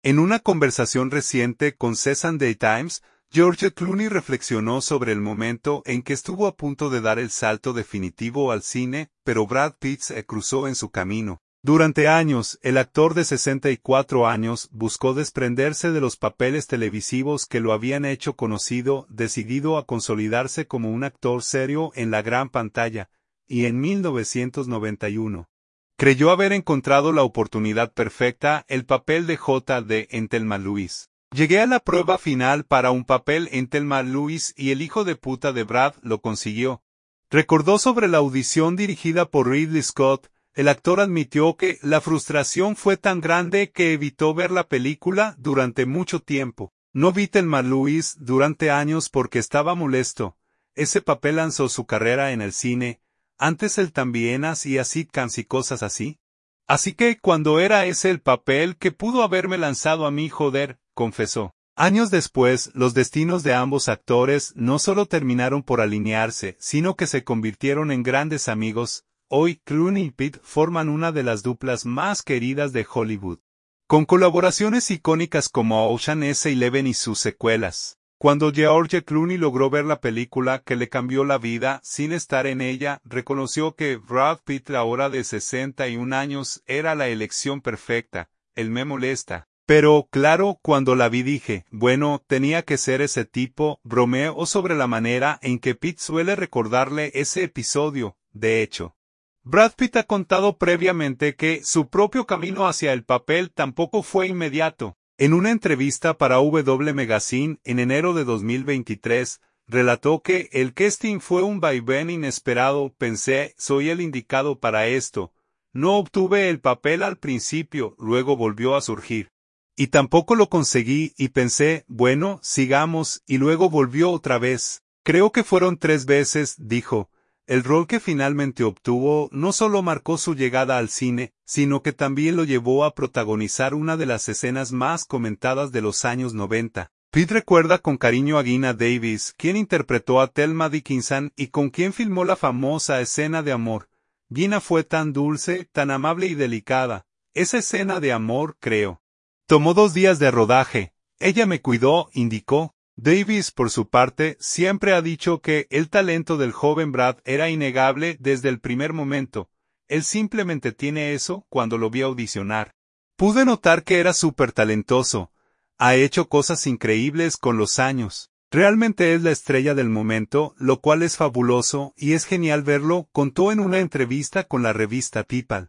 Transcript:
En una conversación reciente con Sunday Times, George Clooney reflexionó sobre el momento en que estuvo a punto de dar el salto definitivo al cine, pero Brad Pitt se cruzó en su camino. Durante años, el actor de 64 años buscó desprenderse de los papeles televisivos que lo habían hecho conocido, decidido a consolidarse como un actor serio en la gran pantalla, y en 1991 creyó haber encontrado la oportunidad perfecta, el papel de J.D. en Thelma Lewis. Llegué a la prueba final para un papel en Thelma Lewis y el hijo de puta de Brad lo consiguió. Recordó sobre la audición dirigida por Ridley Scott. El actor admitió que la frustración fue tan grande que evitó ver la película durante mucho tiempo. No vi Thelma Lewis durante años porque estaba molesto. Ese papel lanzó su carrera en el cine. Antes él también hacía sitcoms y cosas así. Así que cuando era ese el papel que pudo haberme lanzado a mí, joder, confesó. Años después, los destinos de ambos actores no solo terminaron por alinearse, sino que se convirtieron en grandes amigos. Hoy, Clooney y Pitt forman una de las duplas más queridas de Hollywood. Con colaboraciones icónicas como Ocean's 11 y sus secuelas. Cuando George Clooney logró ver la película que le cambió la vida sin estar en ella, reconoció que Brad Pitt, ahora de 61 años, era la elección perfecta. Él me molesta. Pero, claro, cuando la vi dije, bueno, tenía que ser ese tipo. Bromeó sobre la manera en que Pitt suele recordarle ese episodio. De hecho, Brad Pitt ha contado previamente que su propio camino hacia el papel tampoco fue inmediato. En una entrevista para W Magazine en enero de 2023, relató que el casting fue un vaivén inesperado. Pensé, soy el indicado para esto. No obtuve el papel al principio, luego volvió a surgir. Y tampoco lo conseguí y pensé, bueno, sigamos, y luego volvió otra vez. Creo que fueron 3 veces, dijo. El rol que finalmente obtuvo no solo marcó su llegada al cine, sino que también lo llevó a protagonizar una de las escenas más comentadas de los años 90. Pitt recuerda con cariño a Geena Davis, quien interpretó a Thelma Dickinson y con quien filmó la famosa escena de amor. Geena fue tan dulce, tan amable y delicada. Esa escena de amor, creo. Tomó 2 días de rodaje. Ella me cuidó, indicó. Davis, por su parte, siempre ha dicho que el talento del joven Brad era innegable desde el primer momento. Él simplemente tiene eso. Cuando lo vi audicionar, pude notar que era súper talentoso. Ha hecho cosas increíbles con los años. Realmente es la estrella del momento, lo cual es fabuloso y es genial verlo, contó en una entrevista con la revista People.